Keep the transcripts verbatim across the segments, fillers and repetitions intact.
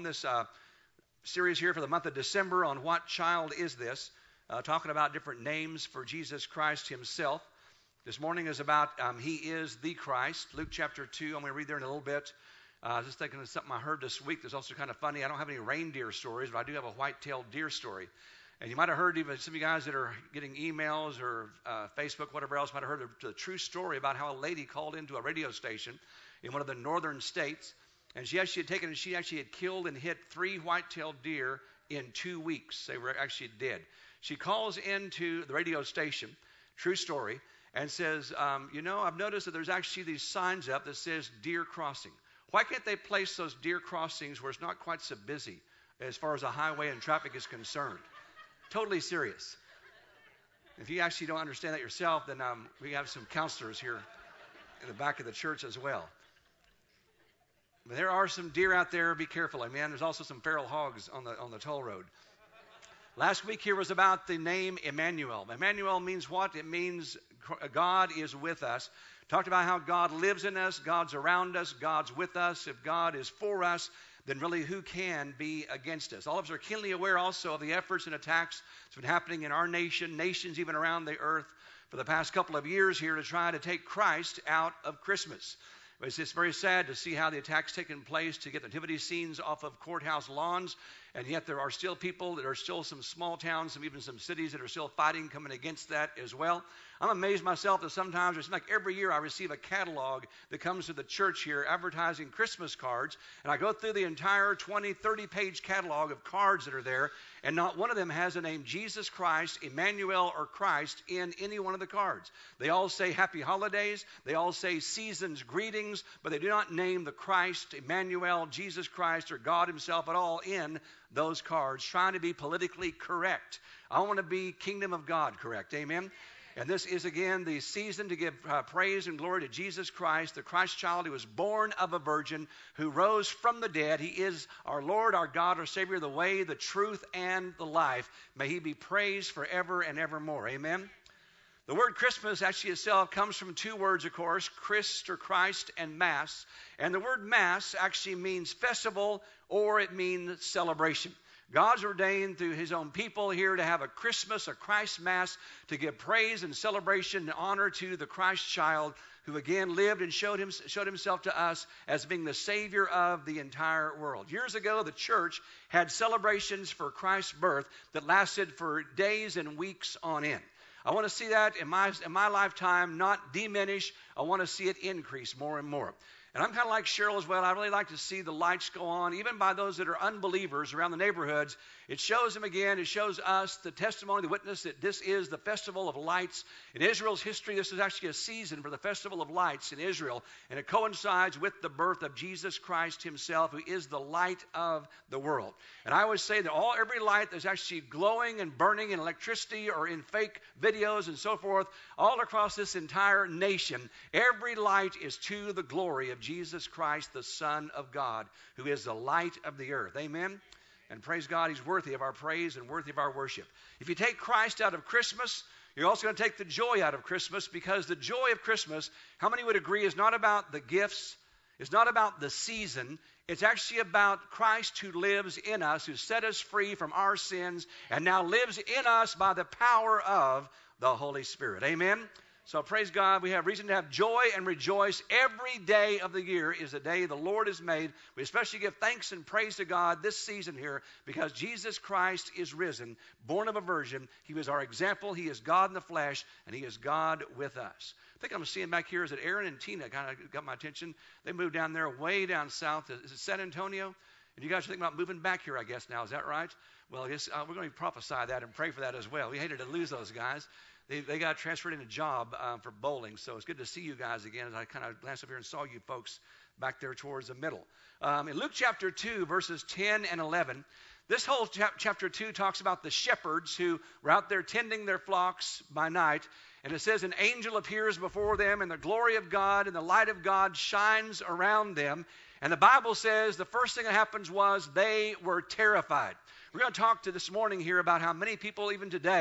This uh, series here for the month of December on What Child Is This? Uh, talking about different names for Jesus Christ himself. This morning is about um, He is the Christ. Luke chapter two, I'm going to read there in a little bit. Uh, just thinking of something I heard this week that's also kind of funny. I don't have any reindeer stories, but I do have a white-tailed deer story. And you might have heard, even some of you guys that are getting emails or uh, Facebook, whatever else, might have heard the, the true story about how a lady called into a radio station in one of the northern states. And she actually had taken, she actually had killed and hit three white-tailed deer in two weeks. They were actually dead. She calls into the radio station, true story, and says, um, you know, I've noticed that there's actually these signs up that says deer crossing. Why can't they place those deer crossings where it's not quite so busy as far as a highway and traffic is concerned? Totally serious. If you actually don't understand that yourself, then um, we have some counselors here in the back of the church as well. But there are some deer out there. Be careful, amen. There's also some feral hogs on the on the toll road. Last week here was about the name Emmanuel. Emmanuel means what? It means God is with us. Talked about how God lives in us, God's around us, God's with us. If God is for us, then really who can be against us? All of us are keenly aware also of the efforts and attacks that's been happening in our nation, nations even around the earth for the past couple of years here to try to take Christ out of Christmas. It's just very sad to see how the attacks taking place to get the nativity scenes off of courthouse lawns, and yet there are still people, there are still some small towns, some even some cities that are still fighting, coming against that as well. I'm amazed myself that sometimes it's like every year I receive a catalog that comes to the church here advertising Christmas cards, and I go through the entire twenty, thirty page catalog of cards that are there, and not one of them has the name Jesus Christ, Emmanuel, or Christ in any one of the cards. They all say Happy Holidays, they all say Season's Greetings, but they do not name the Christ, Emmanuel, Jesus Christ, or God himself at all in those cards, trying to be politically correct. I want to be Kingdom of God correct, amen? And this is, again, the season to give uh, praise and glory to Jesus Christ, the Christ child who was born of a virgin, who rose from the dead. He is our Lord, our God, our Savior, the way, the truth, and the life. May he be praised forever and evermore. Amen? The word Christmas actually itself comes from two words, of course, Christ or Christ and Mass. And the word Mass actually means festival, or it means celebration. God's ordained through his own people here to have a Christmas, a Christ Mass, to give praise and celebration and honor to the Christ child who again lived and showed, him, showed himself to us as being the Savior of the entire world. Years ago, the church had celebrations for Christ's birth that lasted for days and weeks on end. I want to see that in my, in my lifetime not diminish. I want to see it increase more and more. And I'm kind of like Cheryl as well. I really like to see the lights go on, even by those that are unbelievers around the neighborhoods. It shows them again. It shows us the testimony, the witness that this is the Festival of Lights. In Israel's history, this is actually a season for the Festival of Lights in Israel. And it coincides with the birth of Jesus Christ himself, who is the light of the world. And I always say that all every light that's actually glowing and burning in electricity or in fake videos and so forth, all across this entire nation, every light is to the glory of Jesus Christ, the Son of God, who is the light of the earth. Amen? And praise God, he's worthy of our praise and worthy of our worship. If you take Christ out of Christmas, you're also going to take the joy out of Christmas, because the joy of Christmas, how many would agree, is not about the gifts, it's not about the season, it's actually about Christ who lives in us, who set us free from our sins, and now lives in us by the power of the Holy Spirit. Amen? So praise God, we have reason to have joy and rejoice. Every day of the year is a day the Lord has made. We especially give thanks and praise to God this season here, because Jesus Christ is risen, born of a virgin. He was our example. He is God in the flesh, and he is God with us. I think I'm seeing back here is that Aaron and Tina kind of got my attention. They moved down there way down south. Is it San Antonio? And you guys are thinking about moving back here, I guess, now. Is that right? Well, I guess uh, we're going to prophesy that and pray for that as well. We hated to lose those guys. They, they got transferred in a job uh, for bowling, so it's good to see you guys again. As I kind of glanced up here and saw you folks back there towards the middle. Um, in Luke chapter two, verses ten and eleven, this whole chap- chapter two talks about the shepherds who were out there tending their flocks by night. And it says an angel appears before them, and the glory of God and the light of God shines around them. And the Bible says the first thing that happens was they were terrified. We're going to talk to this morning here about how many people even today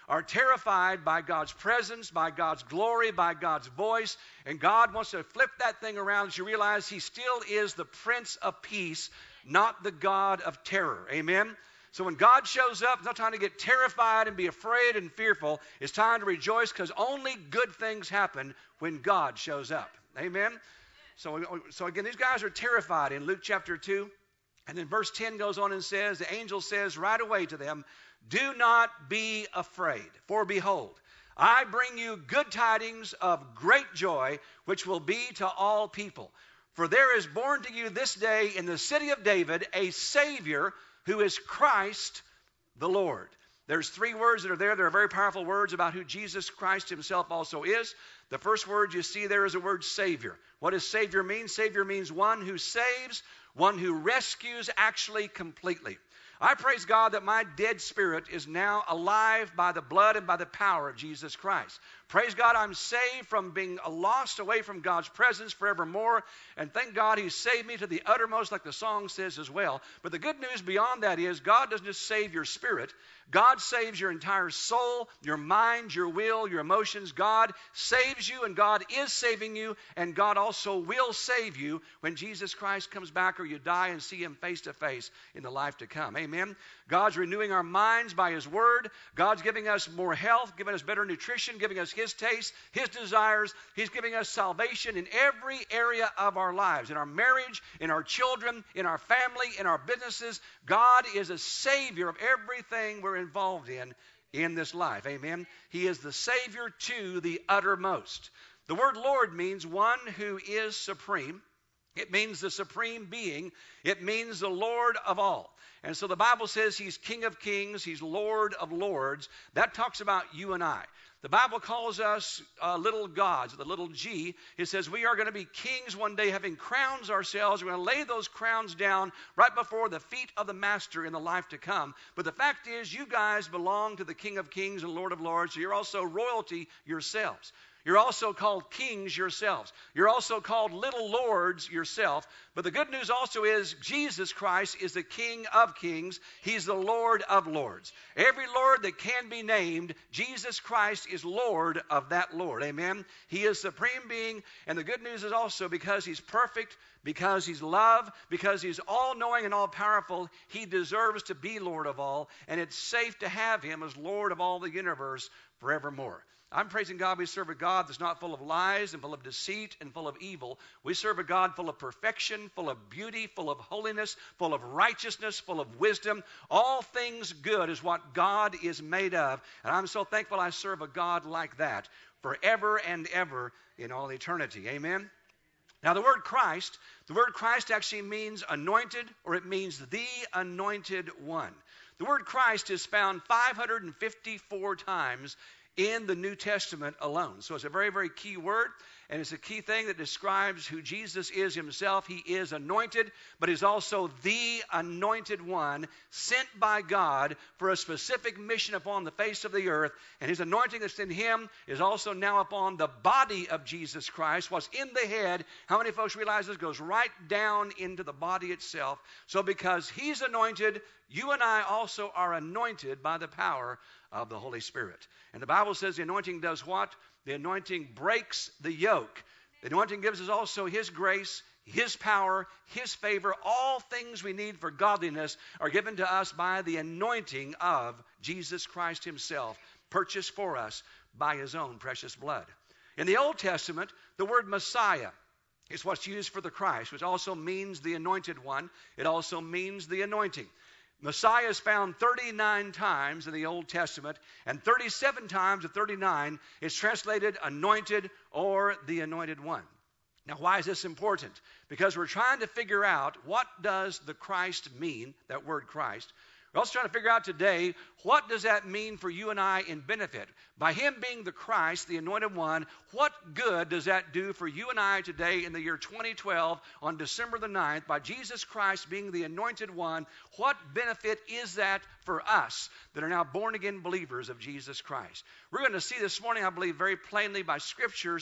are terrified by God's presence, by God's glory, by God's voice. And God wants to flip that thing around as you realize He still is the Prince of Peace, not the God of terror. Amen? So when God shows up, it's not time to get terrified and be afraid and fearful. It's time to rejoice because only good things happen when God shows up. Amen? So, so again, these guys are terrified in Luke chapter two. And then verse ten goes on and says, the angel says right away to them, do not be afraid, for behold, I bring you good tidings of great joy, which will be to all people. For there is born to you this day in the city of David a Savior, who is Christ the Lord. There's three words that are there. They're very powerful words about who Jesus Christ himself also is. The first word you see there is the word Savior. What does Savior mean? Savior means one who saves, one who rescues actually completely. I praise God that my dead spirit is now alive by the blood and by the power of Jesus Christ. Praise God, I'm saved from being lost away from God's presence forevermore. And thank God He saved me to the uttermost, like the song says as well. But the good news beyond that is God doesn't just save your spirit. God saves your entire soul, your mind, your will, your emotions. God saves you, and God is saving you. And God also will save you when Jesus Christ comes back or you die and see Him face to face in the life to come. Amen. God's renewing our minds by His Word. God's giving us more health, giving us better nutrition, giving us His taste, His desires. He's giving us salvation in every area of our lives, in our marriage, in our children, in our family, in our businesses. God is a Savior of everything we're involved in in this life. Amen. He is the Savior to the uttermost. The word Lord means one who is supreme. It means the supreme being. It means the Lord of all. And so the Bible says He's King of kings. He's Lord of lords. That talks about you and I. The Bible calls us uh, little gods, the little g. It says we are going to be kings one day, having crowns ourselves. We're going to lay those crowns down right before the feet of the Master in the life to come. But the fact is, you guys belong to the King of kings and Lord of lords, so you're also royalty yourselves. You're also called kings yourselves. You're also called little lords yourself. But the good news also is Jesus Christ is the King of kings. He's the Lord of lords. Every Lord that can be named, Jesus Christ is Lord of that Lord. Amen? He is supreme being. And the good news is also because He's perfect, because He's love, because He's all-knowing and all-powerful, He deserves to be Lord of all. And it's safe to have Him as Lord of all the universe forevermore. I'm praising God. We serve a God that's not full of lies and full of deceit and full of evil. We serve a God full of perfection, full of beauty, full of holiness, full of righteousness, full of wisdom. All things good is what God is made of. And I'm so thankful I serve a God like that forever and ever in all eternity. Amen? Now, the word Christ, the word Christ actually means anointed, or it means the anointed one. The word Christ is found five hundred fifty-four times in the New Testament alone. So it's a very, very key word, and it's a key thing that describes who Jesus is himself. He is anointed, but he's also the anointed one sent by God for a specific mission upon the face of the earth. And his anointing that's in him is also now upon the body of Jesus Christ. What's in the head, how many folks realize this goes right down into the body itself? So because he's anointed, you and I also are anointed by the power of the Holy Spirit. And the Bible says the anointing does what? The anointing breaks the yoke. The anointing gives us also His grace, His power, His favor. All things we need for godliness are given to us by the anointing of Jesus Christ himself, purchased for us by His own precious blood. In the Old Testament, the word Messiah is what's used for the Christ, which also means the anointed one. It also means the anointing. Messiah is found thirty-nine times in the Old Testament, and thirty-seven times of thirty-nine is translated anointed or the anointed one. Now, why is this important? Because we're trying to figure out, what does the Christ mean, that word Christ? We're also trying to figure out today, what does that mean for you and I in benefit? By Him being the Christ, the anointed one, what good does that do for you and I today in the year twenty twelve on December the ninth? By Jesus Christ being the anointed one, what benefit is that for us that are now born again believers of Jesus Christ? We're going to see this morning, I believe, very plainly by scriptures,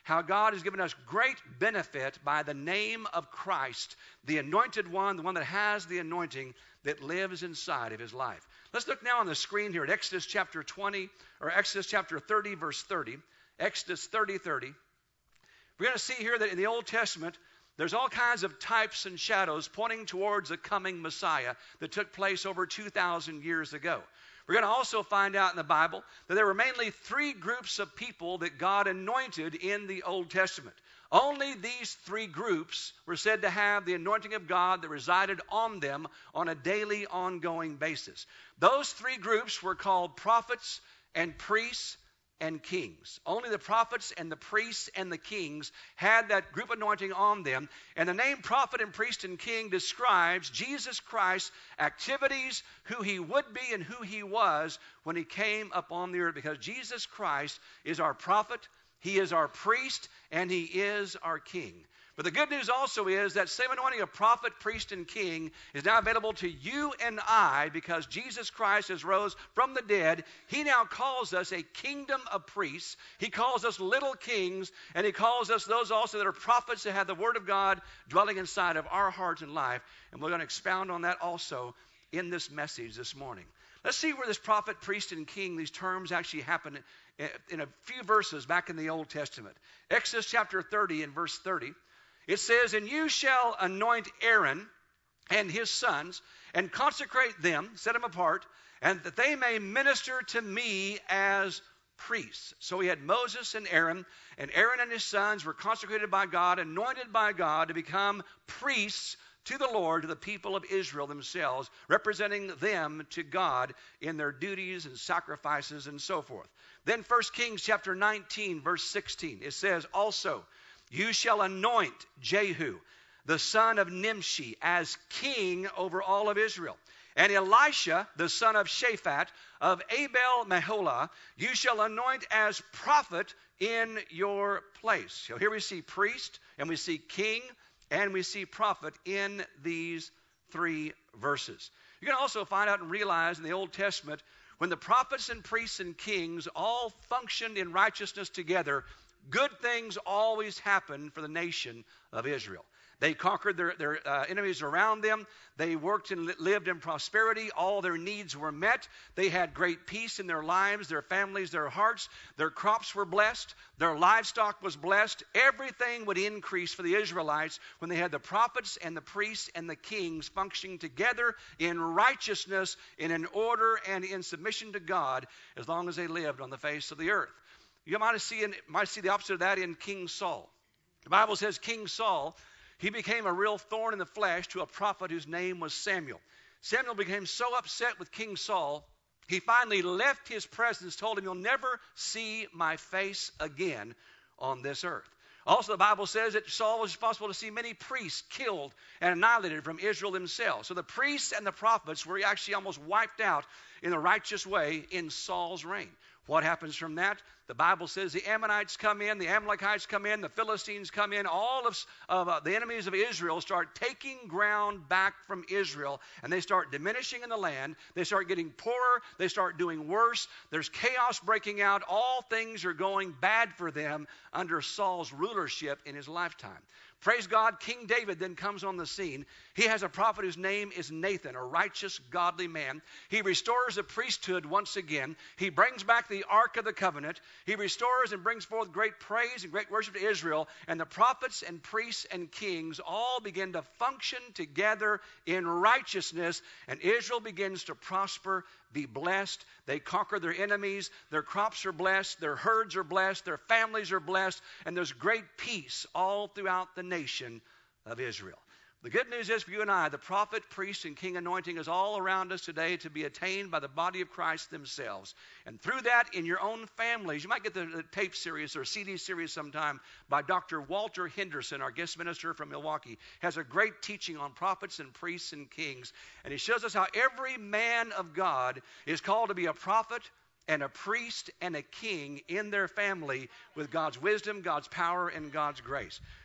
how God has given us great benefit by the name of Christ, the anointed one, the one that has the anointing that lives inside of his life. Let's look now on the screen here at Exodus chapter twenty, or Exodus chapter thirty, verse thirty. Exodus thirty, thirty. We're going to see here that in the Old Testament, there's all kinds of types and shadows pointing towards a coming Messiah that took place over two thousand years ago. We're going to also find out in the Bible that there were mainly three groups of people that God anointed in the Old Testament. Only these three groups were said to have the anointing of God that resided on them on a daily, ongoing basis. Those three groups were called prophets and priests and kings. Only the prophets and the priests and the kings had that group anointing on them. And the name prophet and priest and king describes Jesus Christ's activities, who he would be and who he was when he came upon the earth, because Jesus Christ is our prophet, he is our priest, and he is our king. But the good news also is that same anointing of prophet, priest, and king is now available to you and I, because Jesus Christ has rose from the dead. He now calls us a kingdom of priests. He calls us little kings, and he calls us those also that are prophets that have the word of God dwelling inside of our hearts and life. And we're going to expound on that also in this message this morning. Let's see where this prophet, priest, and king, these terms actually happen in a few verses back in the Old Testament. Exodus chapter thirty and verse thirty. It says, "And you shall anoint Aaron and his sons, and consecrate them," set them apart, "and that they may minister to me as priests." So we had Moses and Aaron, and Aaron and his sons were consecrated by God, anointed by God to become priests to the Lord, to the people of Israel themselves, representing them to God in their duties and sacrifices and so forth. Then First Kings chapter nineteen, verse sixteen, it says, "Also, you shall anoint Jehu, the son of Nimshi, as king over all of Israel. And Elisha, the son of Shaphat, of Abel-Meholah, you shall anoint as prophet in your place." So here we see priest, and we see king, and we see prophet in these three verses. You're going to also find out and realize in the Old Testament, when the prophets and priests and kings all functioned in righteousness together, good things always happened for the nation of Israel. They conquered their, their uh, enemies around them. They worked and li- lived in prosperity. All their needs were met. They had great peace in their lives, their families, their hearts. Their crops were blessed. Their livestock was blessed. Everything would increase for the Israelites when they had the prophets and the priests and the kings functioning together in righteousness, in an order, and in submission to God, as long as they lived on the face of the earth. You might see, in, might see the opposite of that in King Saul. The Bible says King Saul, he became a real thorn in the flesh to a prophet whose name was Samuel. Samuel became so upset with King Saul, he finally left his presence, told him, "You'll never see my face again on this earth." Also, the Bible says that Saul was responsible to see many priests killed and annihilated from Israel themselves. So the priests and the prophets were actually almost wiped out in a righteous way in Saul's reign. What happens from that? The Bible says the Ammonites come in, the Amalekites come in, the Philistines come in, all of, of uh, the enemies of Israel start taking ground back from Israel, and they start diminishing in the land. They start getting poorer. They start doing worse. There's chaos breaking out. All things are going bad for them under Saul's rulership in his lifetime. Praise God, King David then comes on the scene. He has a prophet whose name is Nathan, a righteous, godly man. He restores the priesthood once again. He brings back the Ark of the Covenant. He restores and brings forth great praise and great worship to Israel. And the prophets and priests and kings all begin to function together in righteousness. And Israel begins to prosper, be blessed. They conquer their enemies. Their crops are blessed. Their herds are blessed. Their families are blessed. And there's great peace all throughout the nation of Israel. The good news is for you and I, the prophet, priest, and king anointing is all around us today to be attained by the body of Christ themselves. And through that, in your own families, you might get the, the tape series or C D series sometime by Doctor Walter Henderson, our guest minister from Milwaukee. Has a great teaching on prophets and priests and kings. And he shows us how every man of God is called to be a prophet and a priest and a king in their family with God's wisdom, God's power, and God's grace.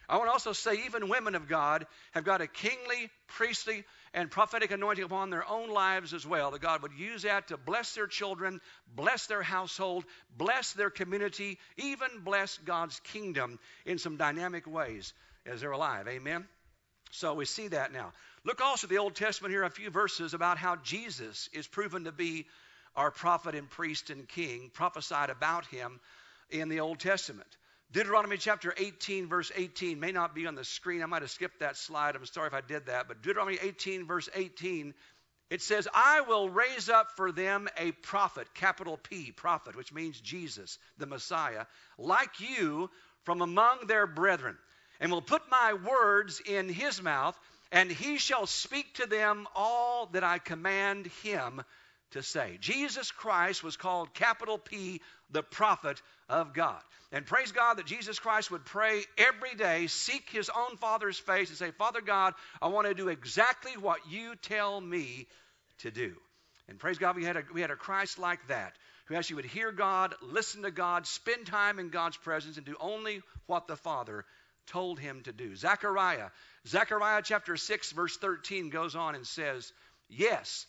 I want to also say even women of God have got a kingly, priestly, and prophetic anointing upon their own lives as well, that God would use that to bless their children, bless their household, bless their community, even bless God's kingdom in some dynamic ways as they're alive. Amen? So we see that now. Look also at the Old Testament here, a few verses about how Jesus is proven to be our prophet and priest and king, prophesied about him in the Old Testament. Deuteronomy chapter eighteen, verse eighteen, may not be on the screen. I might have skipped that slide. I'm sorry if I did that. But Deuteronomy eighteen, verse eighteen, it says, I will raise up for them a prophet, capital P, prophet, which means Jesus, the Messiah, like you from among their brethren, and will put my words in his mouth, and he shall speak to them all that I command him to say. Jesus Christ was called capital P, the prophet of God. And praise God that Jesus Christ would pray every day, seek his own Father's face and say, Father God, I want to do exactly what you tell me to do. And praise God, we had a, we had a Christ like that, who actually would hear God, listen to God, spend time in God's presence, and do only what the Father told him to do. Zechariah, Zechariah chapter six, verse thirteen goes on and says, yes,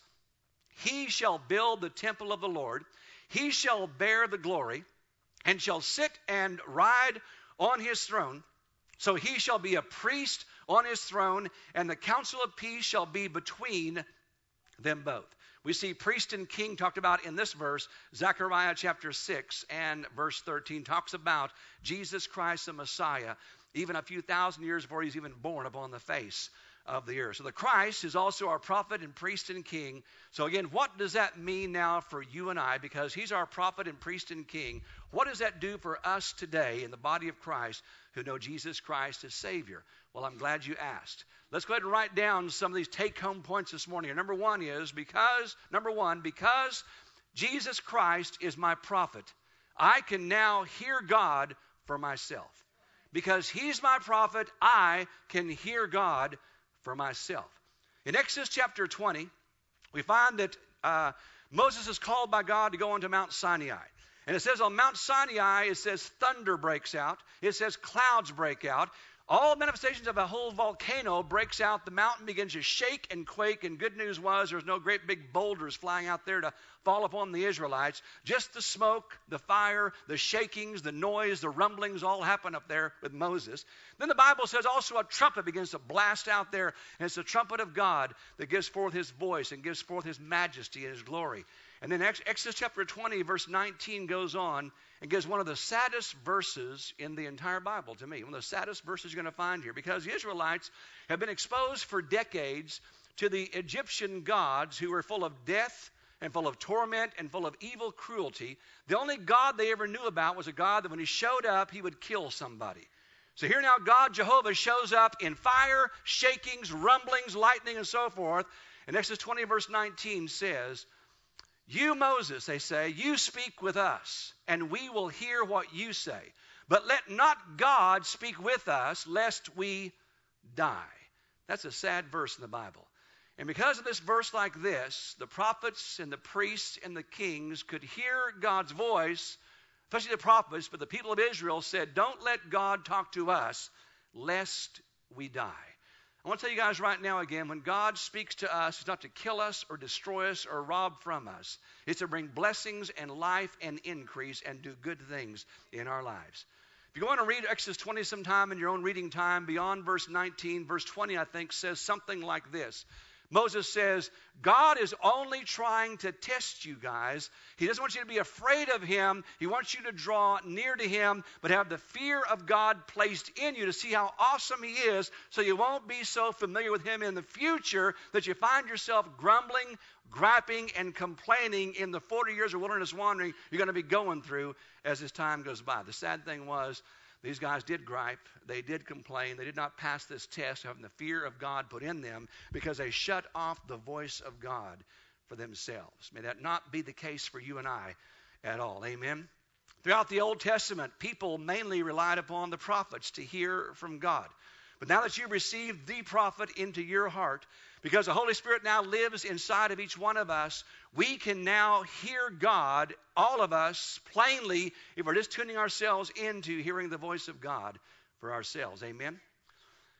he shall build the temple of the Lord, he shall bear the glory, and shall sit and ride on his throne. So he shall be a priest on his throne, and the council of peace shall be between them both. We see priest and king talked about in this verse. Zechariah chapter six and verse thirteen talks about Jesus Christ the Messiah, even a few thousand years before he's even born upon the face of the earth. So the Christ is also our prophet and priest and king. So again, what does that mean now for you and I? Because he's our prophet and priest and king. What does that do for us today in the body of Christ who know Jesus Christ as Savior? Well, I'm glad you asked. Let's go ahead and write down some of these take-home points this morning. And number one is because, number one, because Jesus Christ is my prophet, I can now hear God for myself. Because he's my prophet, I can hear God for myself. In Exodus chapter twenty, we find that uh, Moses is called by God to go onto Mount Sinai. And it says on Mount Sinai, it says thunder breaks out. It says clouds break out. All manifestations of a whole volcano breaks out. The mountain begins to shake and quake. And good news was there's no great big boulders flying out there to fall upon the Israelites. Just the smoke, the fire, the shakings, the noise, the rumblings all happen up there with Moses. Then the Bible says also a trumpet begins to blast out there. And it's the trumpet of God that gives forth his voice and gives forth his majesty and his glory. And then Exodus chapter twenty, verse nineteen goes on and gives one of the saddest verses in the entire Bible to me. One of the saddest verses you're going to find here. Because the Israelites have been exposed for decades to the Egyptian gods who were full of death and full of torment and full of evil cruelty. The only God they ever knew about was a God that when he showed up, he would kill somebody. So here now God, Jehovah, shows up in fire, shakings, rumblings, lightning, and so forth. And Exodus twenty, verse nineteen says, you, Moses, they say, you speak with us, and we will hear what you say. But let not God speak with us, lest we die. That's a sad verse in the Bible. And because of this verse like this, the prophets and the priests and the kings could hear God's voice, especially the prophets, but the people of Israel said, don't let God talk to us, lest we die. I want to tell you guys right now again, when God speaks to us, it's not to kill us or destroy us or rob from us. It's to bring blessings and life and increase and do good things in our lives. If you want to read Exodus twenty sometime in your own reading time, beyond verse nineteen, verse twenty, I think, says something like this. Moses says, God is only trying to test you guys. He doesn't want you to be afraid of him. He wants you to draw near to him, but have the fear of God placed in you to see how awesome he is, so you won't be so familiar with him in the future that you find yourself grumbling, griping, and complaining in the forty years of wilderness wandering you're going to be going through as this time goes by. The sad thing was, these guys did gripe, they did complain, they did not pass this test having the fear of God put in them because they shut off the voice of God for themselves. May that not be the case for you and I at all. Amen? Throughout the Old Testament, people mainly relied upon the prophets to hear from God. But now that you've received the prophet into your heart, because the Holy Spirit now lives inside of each one of us, we can now hear God, all of us, plainly, if we're just tuning ourselves into hearing the voice of God for ourselves. Amen?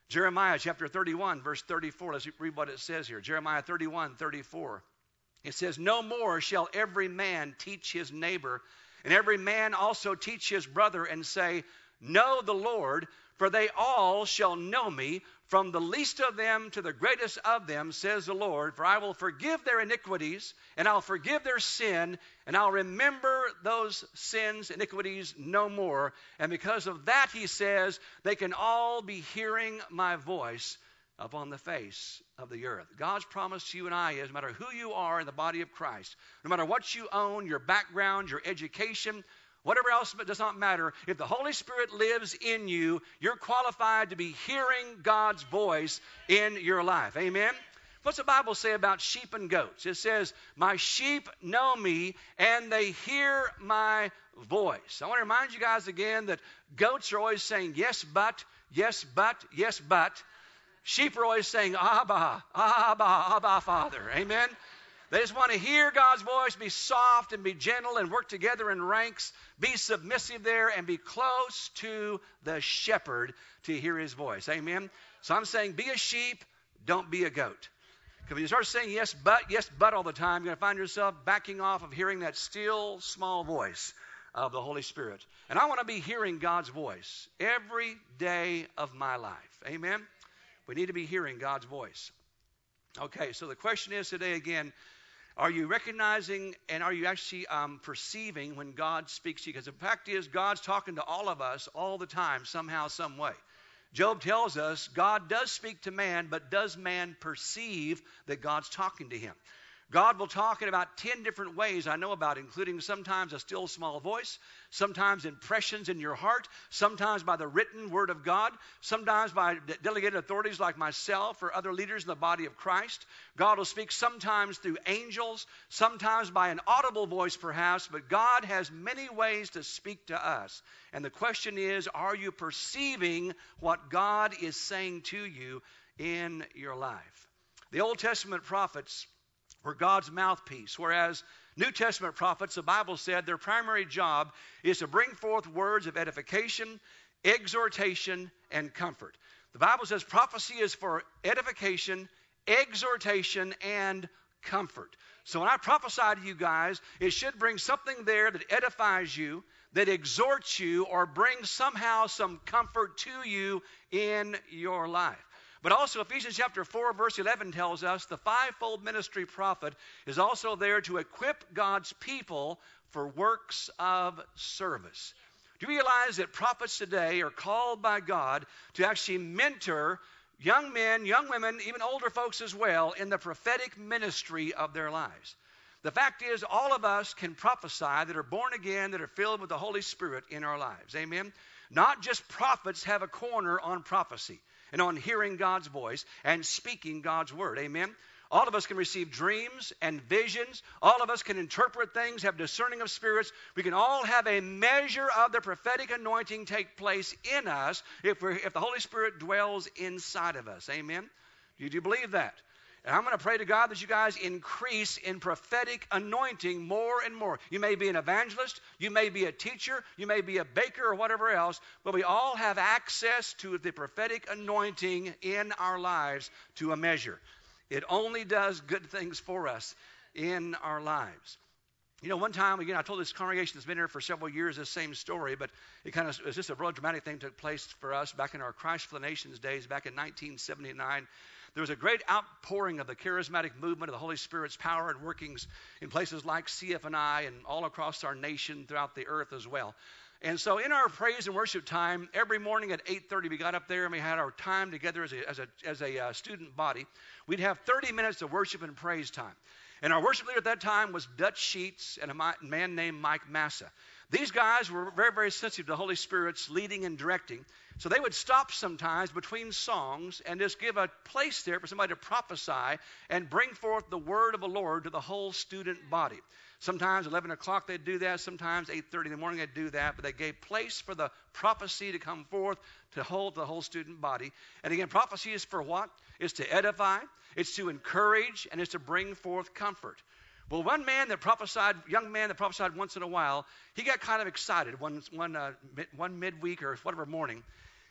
Jeremiah chapter thirty-one, verse thirty-four. Let's read what it says here. Jeremiah thirty-one, thirty-four. It says, no more shall every man teach his neighbor, and every man also teach his brother, and say, know the Lord, for they all shall know me, from the least of them to the greatest of them, says the Lord. For I will forgive their iniquities, and I'll forgive their sin, and I'll remember those sins, iniquities no more. And because of that, he says, they can all be hearing my voice upon the face of the earth. God's promise to you and I is, no matter who you are in the body of Christ, no matter what you own, your background, your education, whatever else, but does not matter, if the Holy Spirit lives in you, you're qualified to be hearing God's voice in your life. Amen? What's the Bible say about sheep and goats? It says, my sheep know me, and they hear my voice. I want to remind you guys again that goats are always saying, yes, but, yes, but, yes, but. Sheep are always saying, Abba, Abba, Abba, Father. Amen? They just want to hear God's voice, be soft and be gentle and work together in ranks, be submissive there and be close to the shepherd to hear his voice. Amen? So I'm saying be a sheep, don't be a goat. Because when you start saying yes, but, yes, but all the time, you're going to find yourself backing off of hearing that still small voice of the Holy Spirit. And I want to be hearing God's voice every day of my life. Amen? We need to be hearing God's voice. Okay, so the question is today again, are you recognizing and are you actually um, perceiving when God speaks to you? Because the fact is, God's talking to all of us all the time, somehow, some way. Job tells us God does speak to man, but does man perceive that God's talking to him? God will talk in about ten different ways I know about, including sometimes a still small voice, sometimes impressions in your heart, sometimes by the written word of God, sometimes by delegated authorities like myself or other leaders in the body of Christ. God will speak sometimes through angels, sometimes by an audible voice perhaps, but God has many ways to speak to us. And the question is, are you perceiving what God is saying to you in your life? The Old Testament prophets were God's mouthpiece, whereas New Testament prophets, the Bible said, their primary job is to bring forth words of edification, exhortation, and comfort. The Bible says prophecy is for edification, exhortation, and comfort. So when I prophesy to you guys, it should bring something there that edifies you, that exhorts you, or brings somehow some comfort to you in your life. But also Ephesians chapter four, verse eleven tells us the fivefold ministry prophet is also there to equip God's people for works of service. Do you realize that prophets today are called by God to actually mentor young men, young women, even older folks as well, in the prophetic ministry of their lives? The fact is, all of us can prophesy that are born again, that are filled with the Holy Spirit in our lives. Amen? Not just prophets have a corner on prophecy and on hearing God's voice and speaking God's word. Amen? All of us can receive dreams and visions. All of us can interpret things, have discerning of spirits. We can all have a measure of the prophetic anointing take place in us if, we're, if the Holy Spirit dwells inside of us. Amen? Do you believe that? And I'm going to pray to God that you guys increase in prophetic anointing more and more. You may be an evangelist, you may be a teacher, you may be a baker or whatever else, but we all have access to the prophetic anointing in our lives to a measure. It only does good things for us in our lives. You know, one time, again, I told this congregation that's been here for several years this same story, but it kind of was just a real dramatic thing that took place for us back in our Christ for the Nations days, back in nineteen seventy-nine. There was a great outpouring of the charismatic movement of the Holy Spirit's power and workings in places like C F N I and all across our nation, throughout the earth as well. And so in our praise and worship time, every morning at eight thirty, we got up there and we had our time together as a, as a, as a uh, student body. We'd have thirty minutes of worship and praise time. And our worship leader at that time was Dutch Sheets and a man named Mike Massa. These guys were very, very sensitive to the Holy Spirit's leading and directing. So they would stop sometimes between songs and just give a place there for somebody to prophesy and bring forth the word of the Lord to the whole student body. Sometimes eleven o'clock they'd do that. Sometimes eight thirty in the morning they'd do that. But they gave place for the prophecy to come forth to hold the whole student body. And again, prophecy is for what? It's to edify, it's to encourage, and it's to bring forth comfort. Well, one man that prophesied, young man that prophesied once in a while, he got kind of excited one one uh, one midweek or whatever morning.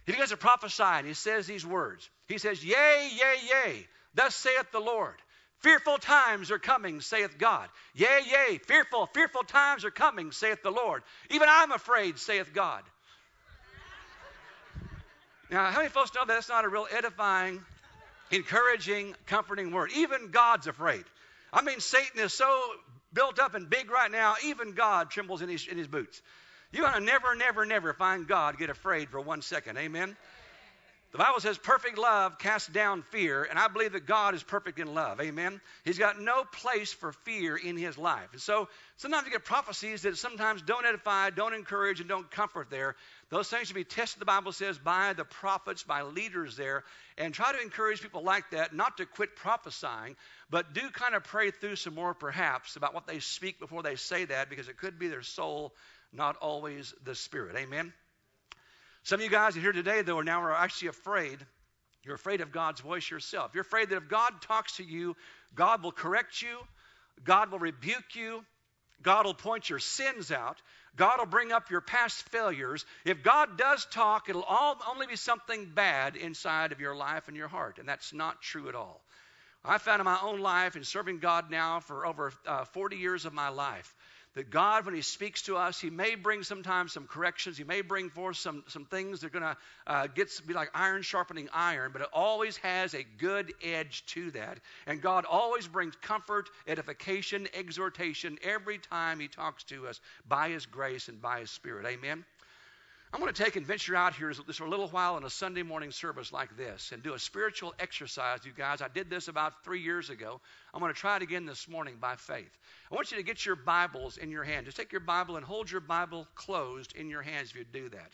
He begins to prophesy, and he says these words. He says, yea, yea, yea, thus saith the Lord. Fearful times are coming, saith God. Yea, yea, fearful, fearful times are coming, saith the Lord. Even I'm afraid, saith God. Now, how many folks know that that's not a real edifying, encouraging, comforting word? Even God's afraid. I mean, Satan is so built up and big right now, even God trembles in his, in his boots. You're going to never, never, never find God get afraid for one second. Amen? The Bible says perfect love casts down fear, and I believe that God is perfect in love. Amen? He's got no place for fear in his life. And so sometimes you get prophecies that sometimes don't edify, don't encourage, and don't comfort there. Those things should be tested, the Bible says, by the prophets, by leaders there, and try to encourage people like that not to quit prophesying, but do kind of pray through some more perhaps about what they speak before they say that, because it could be their soul, not always the spirit. Amen? Some of you guys are here today, though, now are actually afraid. You're afraid of God's voice yourself. You're afraid that if God talks to you, God will correct you, God will rebuke you, God will point your sins out, God will bring up your past failures. If God does talk, it'll all only be something bad inside of your life and your heart, and that's not true at all. I found in my own life, in serving God now for over uh, forty years of my life, that God, when he speaks to us, he may bring sometimes some corrections. He may bring forth some, some things that are going to uh, get be like iron sharpening iron, but it always has a good edge to that. And God always brings comfort, edification, exhortation every time he talks to us by his grace and by his Spirit. Amen? I'm going to take and venture out here just for a little while in a Sunday morning service like this and do a spiritual exercise, you guys. I did this about three years ago. I'm going to try it again this morning by faith. I want you to get your Bibles in your hand. Just take your Bible and hold your Bible closed in your hands if you do that.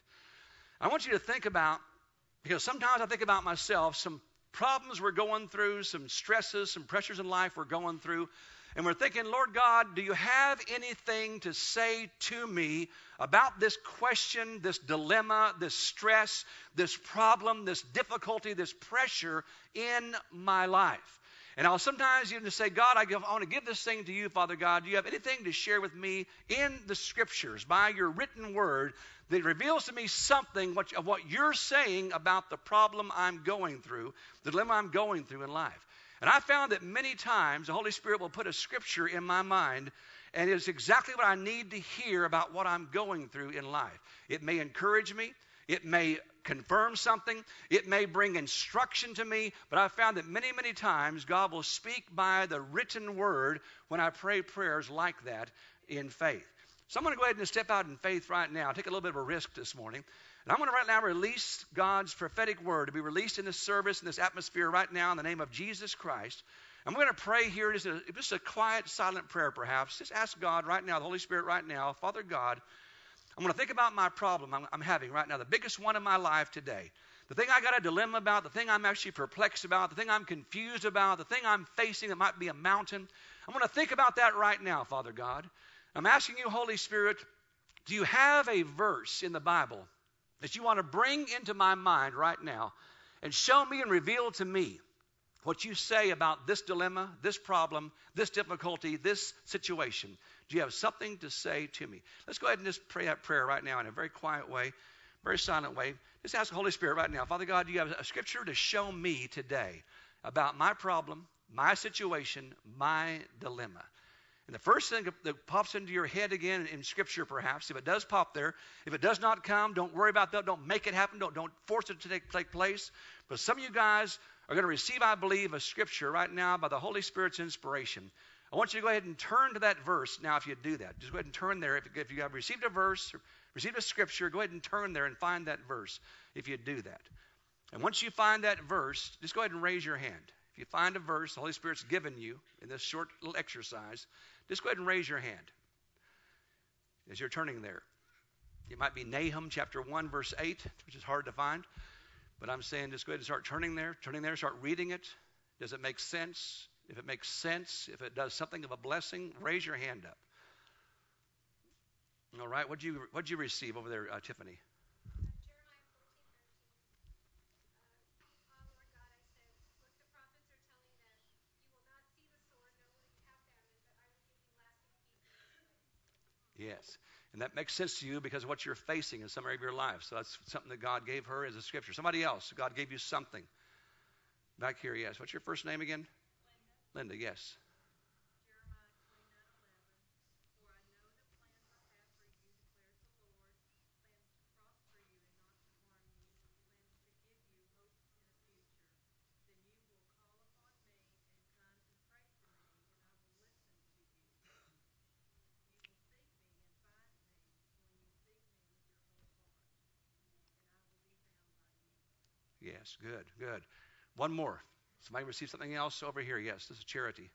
I want you to think about, because sometimes I think about myself, some problems we're going through, some stresses, some pressures in life we're going through. And we're thinking, Lord God, do you have anything to say to me about this question, this dilemma, this stress, this problem, this difficulty, this pressure in my life? And I'll sometimes even say, God, I, give, I want to give this thing to you, Father God. Do you have anything to share with me in the Scriptures by your written word that reveals to me something what, of what you're saying about the problem I'm going through, the dilemma I'm going through in life? And I found that many times the Holy Spirit will put a scripture in my mind, and it's exactly what I need to hear about what I'm going through in life. It may encourage me. It may confirm something. It may bring instruction to me. But I've found that many, many times God will speak by the written word when I pray prayers like that in faith. So I'm going to go ahead and step out in faith right now. Take a little bit of a risk this morning. And I'm going to right now release God's prophetic word to be released in this service, in this atmosphere right now in the name of Jesus Christ. I'm going to pray here, just a, just a quiet, silent prayer perhaps. Just ask God right now, the Holy Spirit right now, Father God, I'm going to think about my problem I'm, I'm having right now, the biggest one in my life today. The thing I got a dilemma about, the thing I'm actually perplexed about, the thing I'm confused about, the thing I'm facing that might be a mountain. I'm going to think about that right now, Father God. I'm asking you, Holy Spirit, do you have a verse in the Bible that you want to bring into my mind right now and show me and reveal to me what you say about this dilemma, this problem, this difficulty, this situation? Do you have something to say to me? Let's go ahead and just pray that prayer right now in a very quiet way, very silent way. Just ask the Holy Spirit right now, Father God, do you have a scripture to show me today about my problem, my situation, my dilemma? And the first thing that pops into your head again in Scripture perhaps, if it does pop there, if it does not come, don't worry about that. Don't make it happen. Don't, don't force it to take, take place. But some of you guys are going to receive, I believe, a Scripture right now by the Holy Spirit's inspiration. I want you to go ahead and turn to that verse now if you do that. Just go ahead and turn there. If, if you have received a verse, or received a Scripture, go ahead and turn there and find that verse if you do that. And once you find that verse, just go ahead and raise your hand. If you find a verse the Holy Spirit's given you in this short little exercise, just go ahead and raise your hand as you're turning there. It might be Nahum chapter one, verse eight, which is hard to find. But I'm saying just go ahead and start turning there, turning there, start reading it. Does it make sense? If it makes sense, if it does something of a blessing, raise your hand up. All right, what'd you, what'd you receive over there, uh, Tiffany? Yes. And that makes sense to you because of what you're facing in some area of your life. So that's something that God gave her as a scripture. Somebody else, God gave you something. Back here, yes. What's your first name again? Linda, Linda, yes. Yes, good, good. One more. Somebody received something else over here. Yes, this is Charity.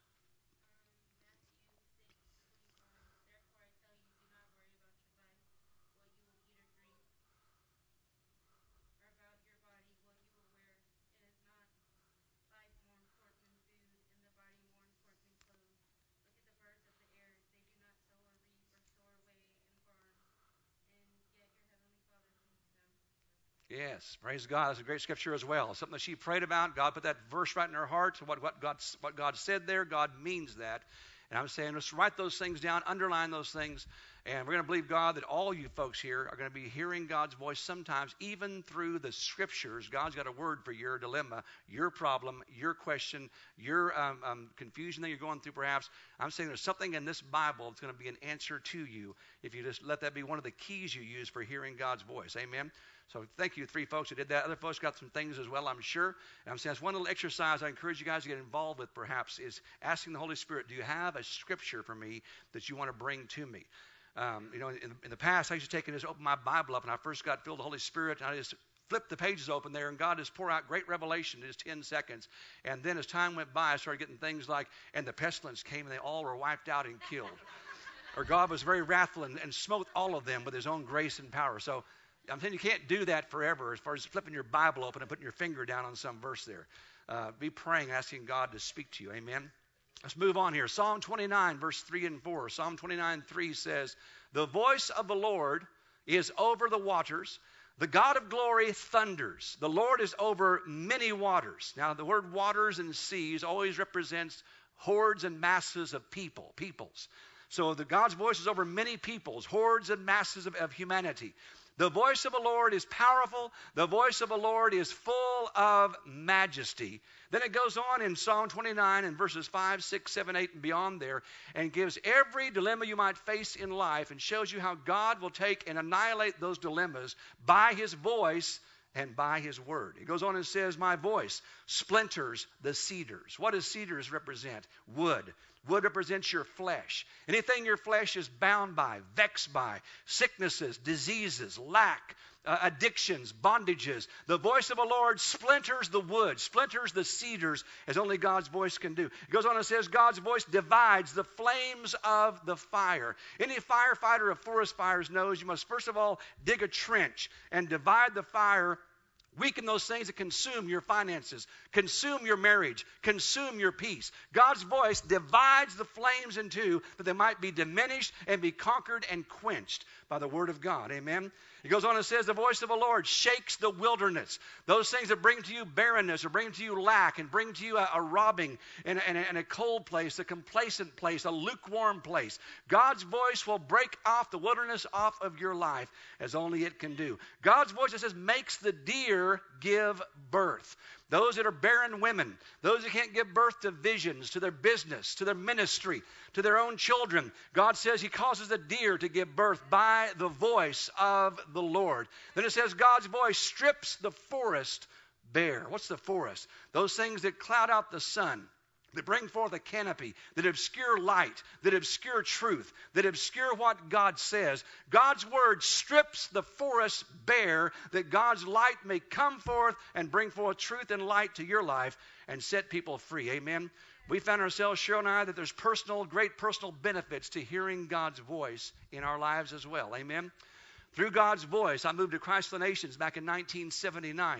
Yes, praise God. That's a great scripture as well. Something that she prayed about. God put that verse right in her heart. What, what, God, what God said there, God means that. And I'm saying, let's write those things down, underline those things, and we're going to believe God that all you folks here are going to be hearing God's voice sometimes, even through the scriptures. God's got a word for your dilemma, your problem, your question, your um, um, confusion that you're going through perhaps. I'm saying there's something in this Bible that's going to be an answer to you if you just let that be one of the keys you use for hearing God's voice. Amen? So thank you, three folks who did that. Other folks got some things as well, I'm sure. And I'm saying that's one little exercise I encourage you guys to get involved with perhaps is asking the Holy Spirit, do you have a scripture for me that you want to bring to me? Um, you know, in, in the past, I used to take and just open my Bible up, and I first got filled with the Holy Spirit, and I just flipped the pages open there, and God just poured out great revelation in just ten seconds. And then as time went by, I started getting things like, and the pestilence came, and they all were wiped out and killed. Or God was very wrathful and, and smote all of them with his own grace and power. So I'm saying you can't do that forever as far as flipping your Bible open and putting your finger down on some verse there. Uh, be praying, asking God to speak to you. Amen. Let's move on here. Psalm twenty-nine, verse three and four. Psalm twenty-nine, three says, the voice of the Lord is over the waters. The God of glory thunders. The Lord is over many waters. Now, the word waters and seas always represents hordes and masses of people, peoples. So the God's voice is over many peoples, hordes and masses of, of humanity. The voice of the Lord is powerful. The voice of the Lord is full of majesty. Then it goes on in Psalm twenty-nine and verses five, six, seven, eight, and beyond there, and gives every dilemma you might face in life and shows you how God will take and annihilate those dilemmas by his voice and by his word. It goes on and says, my voice splinters the cedars. What does cedars represent? Wood. Wood represents your flesh. Anything your flesh is bound by, vexed by, sicknesses, diseases, lack, uh, addictions, bondages. The voice of the Lord splinters the wood, splinters the cedars as only God's voice can do. It goes on and says God's voice divides the flames of the fire. Any firefighter of forest fires knows you must first of all dig a trench and divide the fire. Weaken those things that consume your finances, consume your marriage, consume your peace. God's voice divides the flames in two that they might be diminished and be conquered and quenched by the word of God. Amen. It goes on and says the voice of the Lord shakes the wilderness. Those things that bring to you barrenness or bring to you lack and bring to you a, a robbing and, and, and a cold place, a complacent place, a lukewarm place. God's voice will break off the wilderness off of your life as only it can do. God's voice, it says, makes the deer give birth. Those that are barren women, those that can't give birth to visions, to their business, to their ministry, to their own children, God says he causes the deer to give birth by the voice of the Lord. Then it says God's voice strips the forest bare. What's the forest? Those things that cloud out the sun, that bring forth a canopy, that obscure light, that obscure truth, that obscure what God says. God's word strips the forest bare that God's light may come forth and bring forth truth and light to your life and set people free. Amen. We found ourselves, Cheryl and I, that there's personal, great personal benefits to hearing God's voice in our lives as well. Amen. Through God's voice, I moved to Christ the Nations back in nineteen seventy-nine.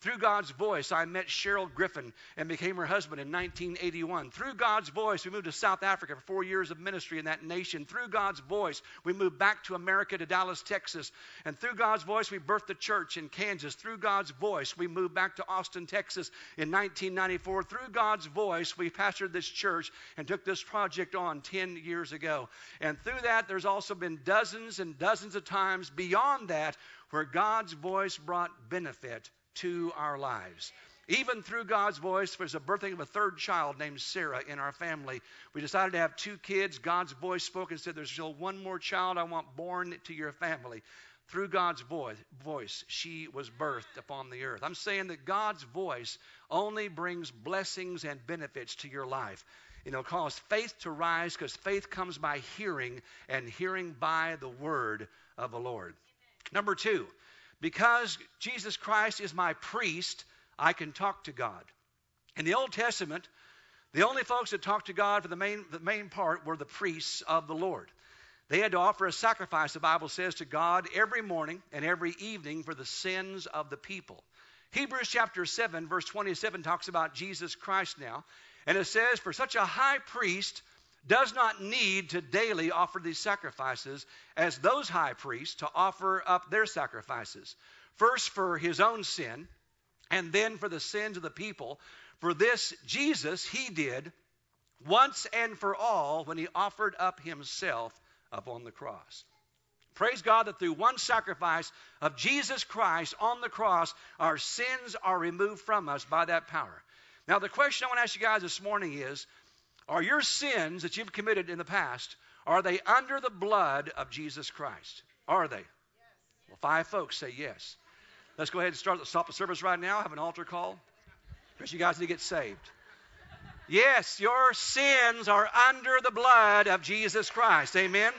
Through God's voice, I met Cheryl Griffin and became her husband in nineteen eighty-one. Through God's voice, we moved to South Africa for four years of ministry in that nation. Through God's voice, we moved back to America, to Dallas, Texas. And through God's voice, we birthed a church in Kansas. Through God's voice, we moved back to Austin, Texas in nineteen ninety-four. Through God's voice, we pastored this church and took this project on ten years ago. And through that, there's also been dozens and dozens of times beyond that where God's voice brought benefit to our lives. Even through God's voice, there's a birthing of a third child named Sarah in our family. We decided to have two kids. God's voice spoke and said, there's still one more child I want born to your family. Through God's voice, voice, she was birthed upon the earth. I'm saying that God's voice only brings blessings and benefits to your life. You know, cause faith to rise, because faith comes by hearing, and hearing by the word of the Lord. Number two, because Jesus Christ is my priest, I can talk to God. In the Old Testament, the only folks that talked to God for the main, the main part were the priests of the Lord. They had to offer a sacrifice, the Bible says, to God every morning and every evening for the sins of the people. Hebrews chapter seven, verse twenty-seven talks about Jesus Christ now. And it says, for such a high priest does not need to daily offer these sacrifices as those high priests to offer up their sacrifices, first for his own sin and then for the sins of the people. For this Jesus he did once and for all when he offered up himself upon the cross. Praise God that through one sacrifice of Jesus Christ on the cross, our sins are removed from us by that power. Now the question I want to ask you guys this morning is, are your sins that you've committed in the past, are they under the blood of Jesus Christ? Are they? Yes. Well, five folks say yes. Let's go ahead and start, stop the service right now. Have an altar call, because you guys need to get saved. Yes, your sins are under the blood of Jesus Christ. Amen?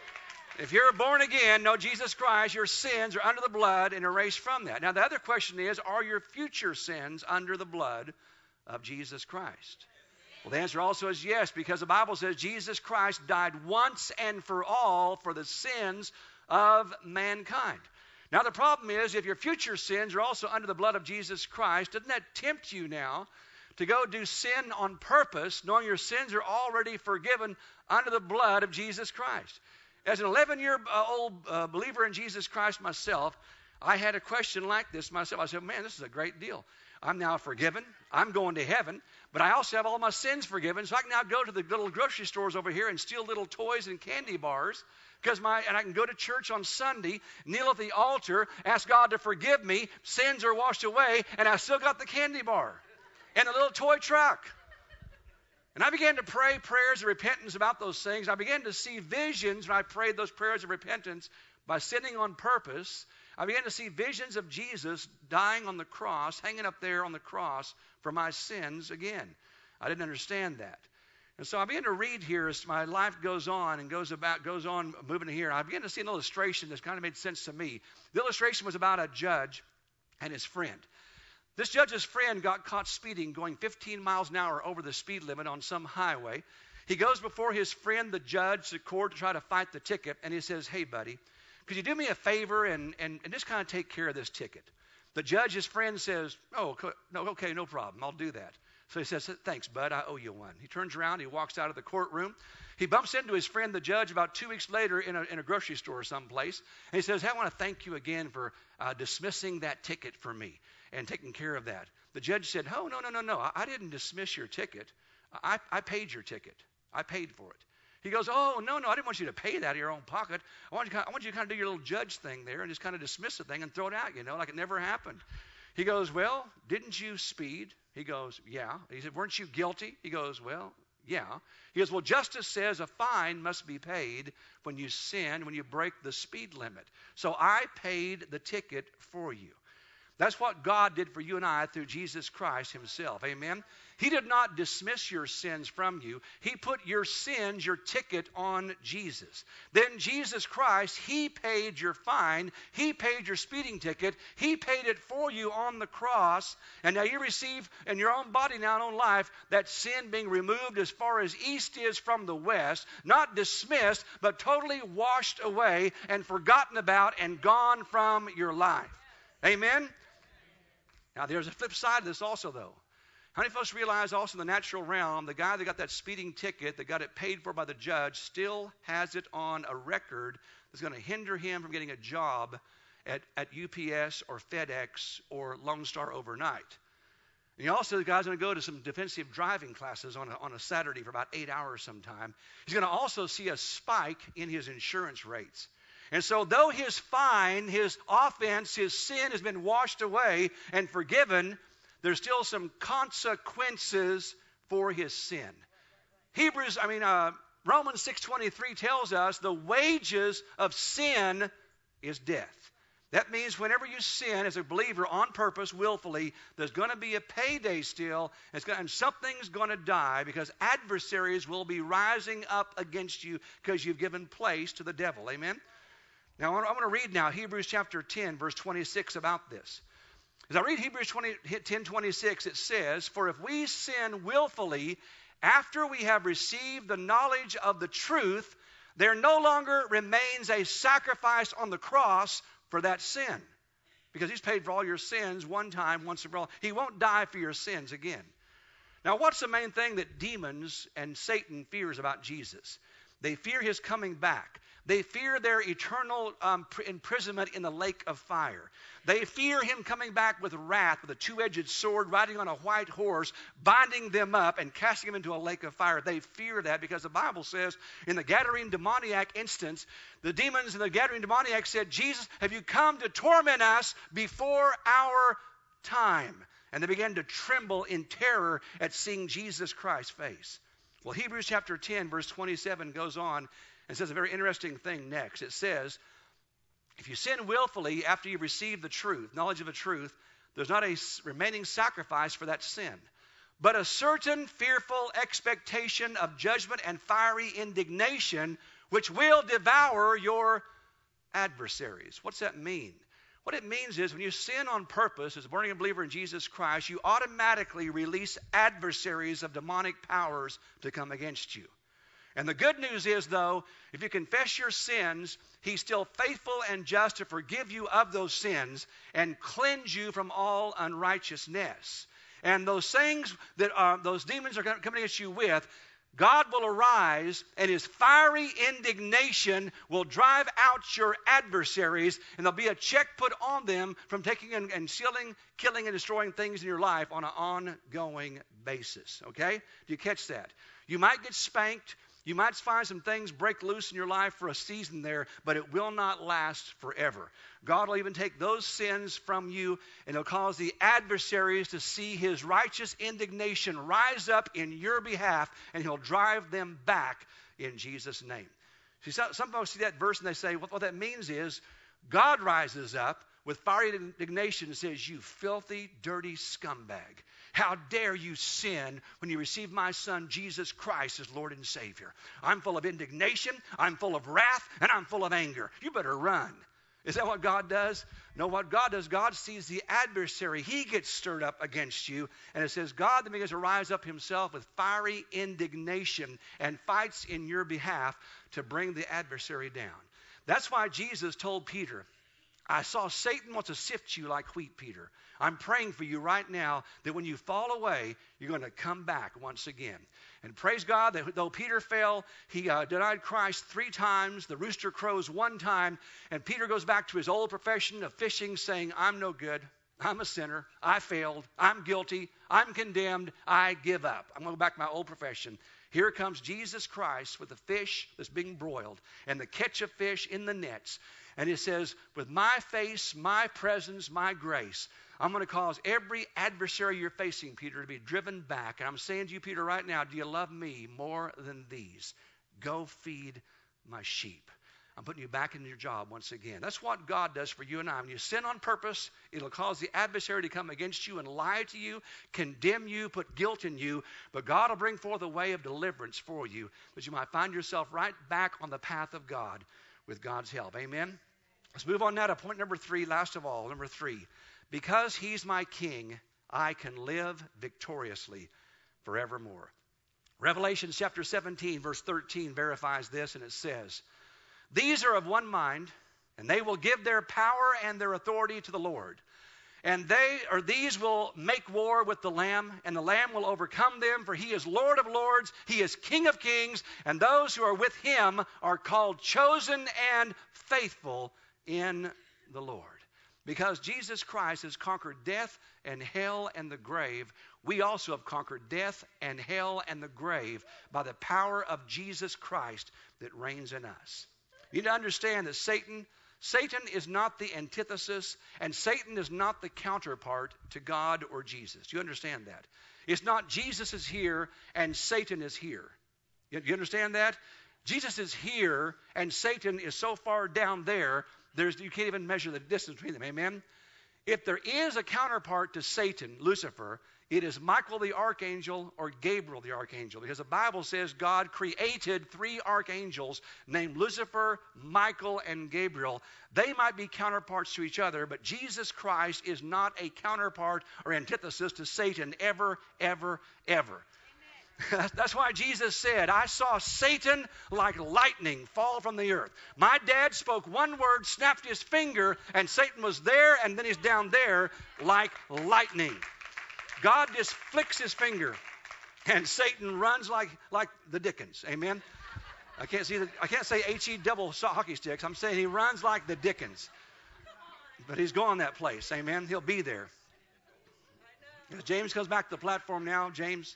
If you're born again, know Jesus Christ, your sins are under the blood and erased from that. Now, the other question is, are your future sins under the blood of Jesus Christ? Well, the answer also is yes, because the Bible says Jesus Christ died once and for all for the sins of mankind. Now, the problem is, if your future sins are also under the blood of Jesus Christ, doesn't that tempt you now to go do sin on purpose, knowing your sins are already forgiven under the blood of Jesus Christ? As an eleven-year-old uh, believer in Jesus Christ myself, I had a question like this myself. I said, man, this is a great deal. I'm now forgiven. I'm going to heaven. But I also have all my sins forgiven. So I can now go to the little grocery stores over here and steal little toys and candy bars. Because my, and I can go to church on Sunday, kneel at the altar, ask God to forgive me. Sins are washed away. And I still got the candy bar and the little toy truck. And I began to pray prayers of repentance about those things. I began to see visions when I prayed those prayers of repentance by sinning on purpose. I began to see visions of Jesus dying on the cross, hanging up there on the cross for my sins again. I didn't understand that. And so I began to read here as my life goes on and goes about, goes on moving here. I began to see an illustration that kind of made sense to me. The illustration was about a judge and his friend. This judge's friend got caught speeding, going fifteen miles an hour over the speed limit on some highway. He goes before his friend, the judge, the court, to try to fight the ticket, and he says, hey, buddy, could you do me a favor and, and, and just kind of take care of this ticket? The judge, his friend, says, oh, no, okay, no problem. I'll do that. So he says, thanks, bud. I owe you one. He turns around. He walks out of the courtroom. He bumps into his friend, the judge, about two weeks later in a, in a grocery store someplace. And he says, hey, I want to thank you again for uh, dismissing that ticket for me and taking care of that. The judge said, oh, no, no, no, no. I, I didn't dismiss your ticket. I, I paid your ticket. I paid for it. He goes, oh, no, no, I didn't want you to pay that out of your own pocket. I want, you, I want you to kind of do your little judge thing there and just kind of dismiss the thing and throw it out, you know, like it never happened. He goes, well, didn't you speed? He goes, yeah. He said, weren't you guilty? He goes, well, yeah. He goes, well, justice says a fine must be paid when you sin, when you break the speed limit. So I paid the ticket for you. That's what God did for you and I through Jesus Christ himself. Amen? He did not dismiss your sins from you. He put your sins, your ticket on Jesus. Then Jesus Christ, he paid your fine. He paid your speeding ticket. He paid it for you on the cross. And now you receive in your own body, now in own life, that sin being removed as far as east is from the west. Not dismissed, but totally washed away and forgotten about and gone from your life. Amen? Now, there's a flip side to this also, though. How many folks realize also in the natural realm, the guy that got that speeding ticket, that got it paid for by the judge, still has it on a record that's going to hinder him from getting a job at, at U P S or FedEx or Lone Star overnight? And also, the guy's going to go to some defensive driving classes on a, on a Saturday for about eight hours sometime. He's going to also see a spike in his insurance rates. And so though his fine, his offense, his sin has been washed away and forgiven, there's still some consequences for his sin. Hebrews, I mean, uh, Romans six twenty-three tells us the wages of sin is death. That means whenever you sin as a believer on purpose, willfully, there's going to be a payday still, and, it's gonna, and something's going to die because adversaries will be rising up against you because you've given place to the devil. Amen? Now, I want to read now Hebrews chapter ten, verse twenty-six about this. As I read Hebrews ten twenty-six, it says, "For if we sin willfully after we have received the knowledge of the truth, there no longer remains a sacrifice on the cross for that sin." Because he's paid for all your sins one time, once and for all. He won't die for your sins again. Now, what's the main thing that demons and Satan fears about Jesus? They fear his coming back. They fear their eternal um, imprisonment in the lake of fire. They fear him coming back with wrath, with a two-edged sword, riding on a white horse, binding them up and casting them into a lake of fire. They fear that because the Bible says in the Gadarene demoniac instance, the demons and the Gadarene demoniac said, "Jesus, have you come to torment us before our time?" And they began to tremble in terror at seeing Jesus Christ's face. Well, Hebrews chapter ten, verse twenty-seven goes on and says a very interesting thing next. It says, if you sin willfully after you receive the truth, knowledge of the truth, there's not a remaining sacrifice for that sin, but a certain fearful expectation of judgment and fiery indignation, which will devour your adversaries. What's that mean? What it means is when you sin on purpose as a born-again believer in Jesus Christ, you automatically release adversaries of demonic powers to come against you. And the good news is, though, if you confess your sins, he's still faithful and just to forgive you of those sins and cleanse you from all unrighteousness. And those things that are, those demons are coming against you with, God will arise and his fiery indignation will drive out your adversaries, and there'll be a check put on them from taking and, and stealing, killing, and destroying things in your life on an ongoing basis. Okay? Do you catch that? You might get spanked. You might find some things break loose in your life for a season there, but it will not last forever. God will even take those sins from you, and he'll cause the adversaries to see his righteous indignation rise up in your behalf, and he'll drive them back in Jesus' name. See, some folks see that verse and they say, well, what that means is God rises up with fiery indignation and says, "You filthy, dirty scumbag. How dare you sin when you receive my son Jesus Christ as Lord and Savior? I'm full of indignation, I'm full of wrath, and I'm full of anger. You better run." Is that what God does? No, what God does, God sees the adversary. He gets stirred up against you. And it says God then begins to rise up himself with fiery indignation and fights in your behalf to bring the adversary down. That's why Jesus told Peter, "I saw Satan wants to sift you like wheat, Peter. I'm praying for you right now that when you fall away, you're going to come back once again." And praise God that though Peter fell, he uh, denied Christ three times. The rooster crows one time. And Peter goes back to his old profession of fishing, saying, "I'm no good. I'm a sinner. I failed. I'm guilty. I'm condemned. I give up. I'm going to go back to my old profession." Here comes Jesus Christ with the fish that's being broiled and the catch of fish in the nets. And it says, "With my face, my presence, my grace, I'm going to cause every adversary you're facing, Peter, to be driven back." And I'm saying to you, Peter, right now, do you love me more than these? Go feed my sheep. I'm putting you back in your job once again. That's what God does for you and I. When you sin on purpose, it'll cause the adversary to come against you and lie to you, condemn you, put guilt in you. But God will bring forth a way of deliverance for you, that you might find yourself right back on the path of God with God's help. Amen? Let's move on now to point number three, last of all. Number three, because he's my king, I can live victoriously forevermore. Revelation chapter seventeen, verse thirteen verifies this, and it says, "These are of one mind, and they will give their power and their authority to the Lord. And they or these will make war with the Lamb, and the Lamb will overcome them, for he is Lord of lords, he is King of kings, and those who are with him are called chosen and faithful in the Lord. Because Jesus Christ has conquered death and hell and the grave, we also have conquered death and hell and the grave by the power of Jesus Christ that reigns in us. You need to understand that Satan Satan is not the antithesis, and Satan is not the counterpart to God or Jesus. Do you understand that? It's not Jesus is here and Satan is here. You, you understand that? Jesus is here and Satan is so far down there, there's, you can't even measure the distance between them. Amen? If there is a counterpart to Satan, Lucifer, it is Michael the archangel or Gabriel the archangel, because the Bible says God created three archangels named Lucifer, Michael, and Gabriel. They might be counterparts to each other, but Jesus Christ is not a counterpart or antithesis to Satan ever, ever, ever. That's why Jesus said, I saw Satan like lightning fall from the earth. My dad spoke one word, snapped his finger, and Satan was there, and then he's down there like lightning. God just flicks his finger, and Satan runs like, like the Dickens. Amen? I can't see the, I can't say H E double hockey sticks. I'm saying he runs like the Dickens. But he's going that place. Amen? He'll be there. As James comes back to the platform now, James,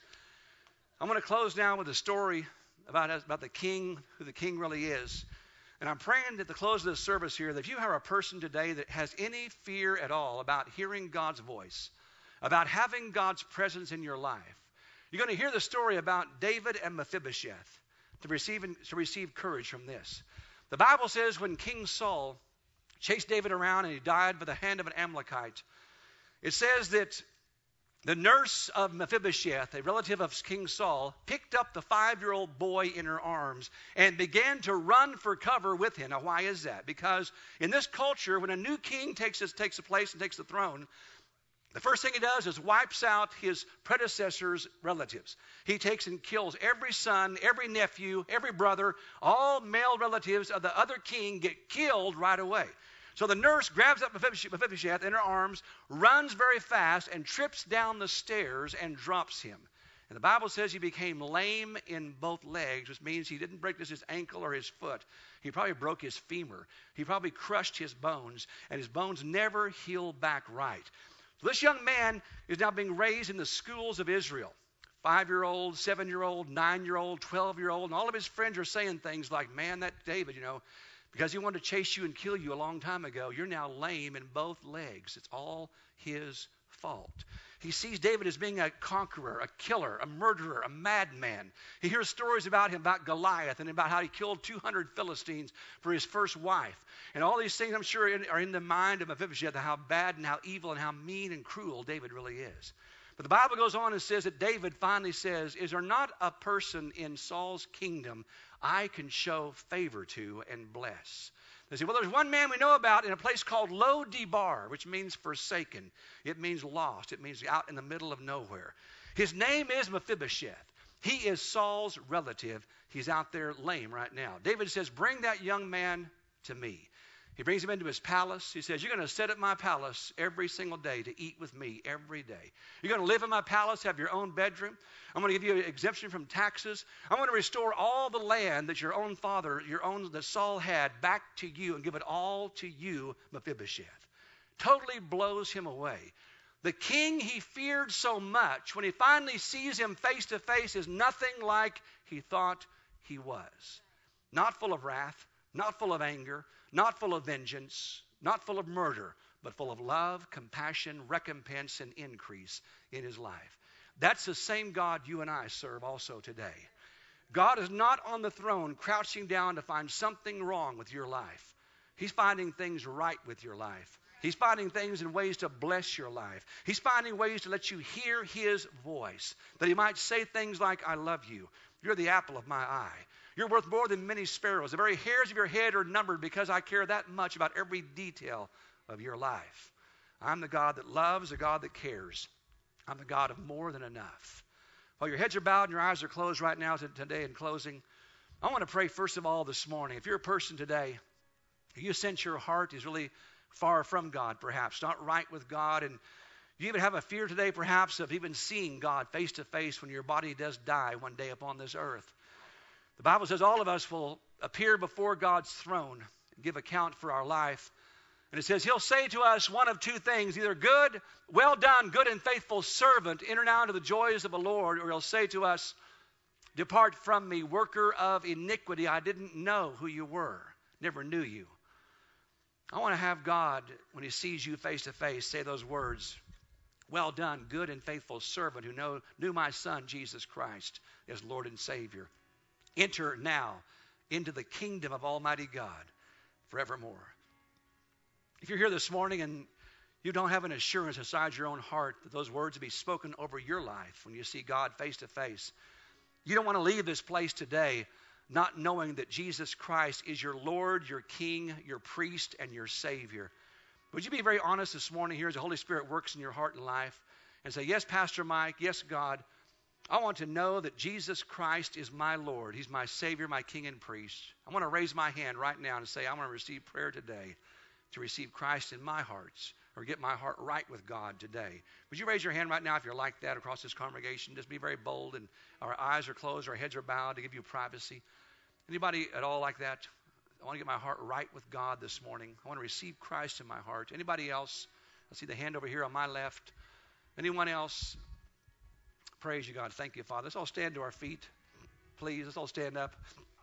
I'm going to close now with a story about, about the king, who the king really is. And I'm praying at the close of this service here that if you are a person today that has any fear at all about hearing God's voice, about having God's presence in your life, you're going to hear the story about David and Mephibosheth to receive, to receive courage from this. The Bible says when King Saul chased David around and he died by the hand of an Amalekite, it says that the nurse of Mephibosheth, a relative of King Saul, picked up the five-year-old boy in her arms and began to run for cover with him. Now, why is that? Because in this culture, when a new king takes, his, takes a place and takes the throne, the first thing he does is wipes out his predecessor's relatives. He takes and kills every son, every nephew, every brother, all male relatives of the other king get killed right away. So the nurse grabs up Mephibosheth in her arms, runs very fast, and trips down the stairs and drops him. And the Bible says he became lame in both legs, which means he didn't break just his ankle or his foot. He probably broke his femur. He probably crushed his bones, and his bones never healed back right. So this young man is now being raised in the schools of Israel. Five-year-old, seven-year-old, nine-year-old, twelve-year-old, and all of his friends are saying things like, man, that David, you know, because he wanted to chase you and kill you a long time ago, you're now lame in both legs. It's all his fault. He sees David as being a conqueror, a killer, a murderer, a madman. He hears stories about him, about Goliath, and about how he killed two hundred Philistines for his first wife. And all these things, I'm sure, are in the mind of Mephibosheth, how bad and how evil and how mean and cruel David really is. But the Bible goes on and says that David finally says, is there not a person in Saul's kingdom I can show favor to and bless? They say, well, there's one man we know about in a place called Lo-Debar, which means forsaken. It means lost. It means out in the middle of nowhere. His name is Mephibosheth. He is Saul's relative. He's out there lame right now. David says, bring that young man to me. He brings him into his palace. He says, you're going to sit at my palace every single day to eat with me every day. You're going to live in my palace, have your own bedroom. I'm going to give you an exemption from taxes. I'm going to restore all the land that your own father, your own, that Saul had, back to you and give it all to you, Mephibosheth. Totally blows him away. The king he feared so much, when he finally sees him face to face, is nothing like he thought he was. Not full of wrath, not full of anger, not full of vengeance, not full of murder, but full of love, compassion, recompense, and increase in his life. That's the same God you and I serve also today. God is not on the throne crouching down to find something wrong with your life. He's finding things right with your life. He's finding things and ways to bless your life. He's finding ways to let you hear his voice, that he might say things like, I love you. You're the apple of my eye. You're worth more than many sparrows. The very hairs of your head are numbered because I care that much about every detail of your life. I'm the God that loves, the God that cares. I'm the God of more than enough. While your heads are bowed and your eyes are closed right now today in closing, I want to pray first of all this morning. If you're a person today, you sense your heart is really far from God, perhaps, not right with God, and you even have a fear today, perhaps, of even seeing God face to face when your body does die one day upon this earth. The Bible says all of us will appear before God's throne and give account for our life. And it says he'll say to us one of two things, either good, well done, good and faithful servant, enter now into the joys of the Lord, or he'll say to us, depart from me, worker of iniquity. I didn't know who you were, never knew you. I want to have God, when he sees you face to face, say those words, well done, good and faithful servant who know, knew my son, Jesus Christ, as Lord and Savior. Enter now into the kingdom of Almighty God forevermore. If you're here this morning and you don't have an assurance inside your own heart that those words will be spoken over your life when you see God face to face, you don't want to leave this place today not knowing that Jesus Christ is your Lord, your King, your priest, and your Savior. Would you be very honest this morning here as the Holy Spirit works in your heart and life and say, yes, Pastor Mike, yes, God, I want to know that Jesus Christ is my Lord. He's my Savior, my King and priest. I want to raise my hand right now and say, I want to receive prayer today to receive Christ in my heart or get my heart right with God today. Would you raise your hand right now if you're like that across this congregation? Just be very bold, and our eyes are closed, our heads are bowed to give you privacy. Anybody at all like that? I want to get my heart right with God this morning. I want to receive Christ in my heart. Anybody else? I see the hand over here on my left. Anyone else? Praise you, God. Thank you, Father. Let's all stand to our feet. Please, let's all stand up.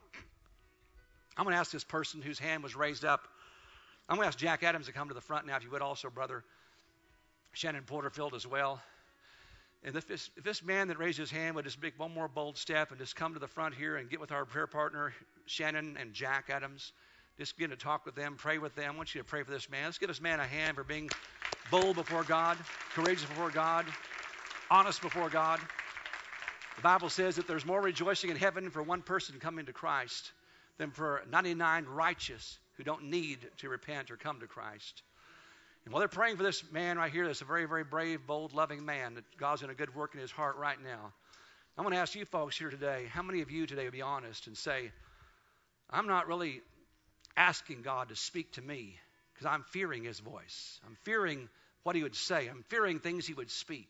I'm going to ask this person whose hand was raised up. I'm going to ask Jack Adams to come to the front now, if you would also, brother. Shannon Porterfield as well. And if this, if this man that raised his hand would just make one more bold step and just come to the front here and get with our prayer partner, Shannon and Jack Adams. Just begin to talk with them, pray with them. I want you to pray for this man. Let's give this man a hand for being bold before God, courageous before God, honest before God. The Bible says that there's more rejoicing in heaven for one person coming to Christ than for ninety-nine righteous who don't need to repent or come to Christ. And while they're praying for this man right here, that's a very, very brave, bold, loving man, that God's doing a good work in his heart right now. I'm going to ask you folks here today, how many of you today will be honest and say, I'm not really asking God to speak to me because I'm fearing his voice. I'm fearing what he would say. I'm fearing things he would speak.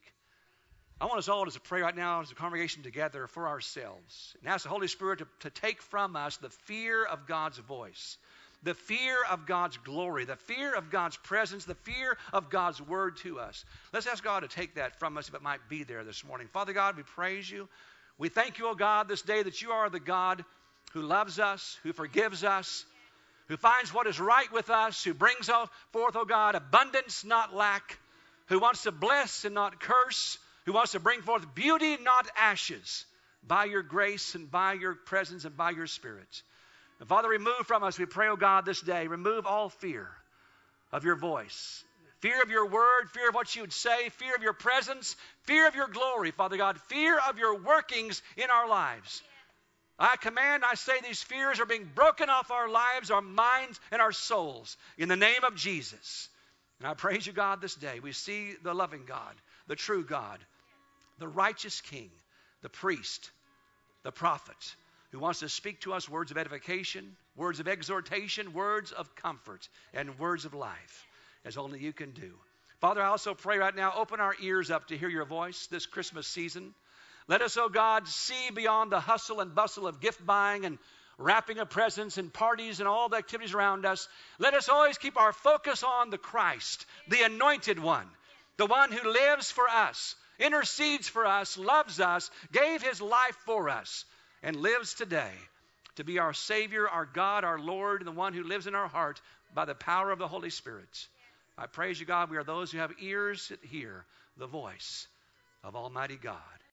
I want us all to pray right now as a congregation together for ourselves and ask the Holy Spirit to, to take from us the fear of God's voice, the fear of God's glory, the fear of God's presence, the fear of God's word to us. Let's ask God to take that from us if it might be there this morning. Father God, we praise you. We thank you, O God, this day that you are the God who loves us, who forgives us, who finds what is right with us, who brings forth, O God, abundance, not lack, who wants to bless and not curse, who wants to bring forth beauty, not ashes, by your grace and by your presence and by your Spirit. And Father, remove from us, we pray, O God, this day, remove all fear of your voice, fear of your word, fear of what you would say, fear of your presence, fear of your glory, Father God, fear of your workings in our lives. I command, I say these fears are being broken off our lives, our minds, and our souls in the name of Jesus. And I praise you, God, this day. We see the loving God, the true God, the righteous King, the priest, the prophet, who wants to speak to us words of edification, words of exhortation, words of comfort, and words of life, as only you can do. Father, I also pray right now, open our ears up to hear your voice this Christmas season. Let us, oh God, see beyond the hustle and bustle of gift buying and wrapping of presents and parties and all the activities around us. Let us always keep our focus on the Christ, the anointed one, the one who lives for us, intercedes for us, loves us, gave his life for us, and lives today to be our Savior, our God, our Lord, and the one who lives in our heart by the power of the Holy Spirit. I praise you, God. We are those who have ears that hear the voice of Almighty God.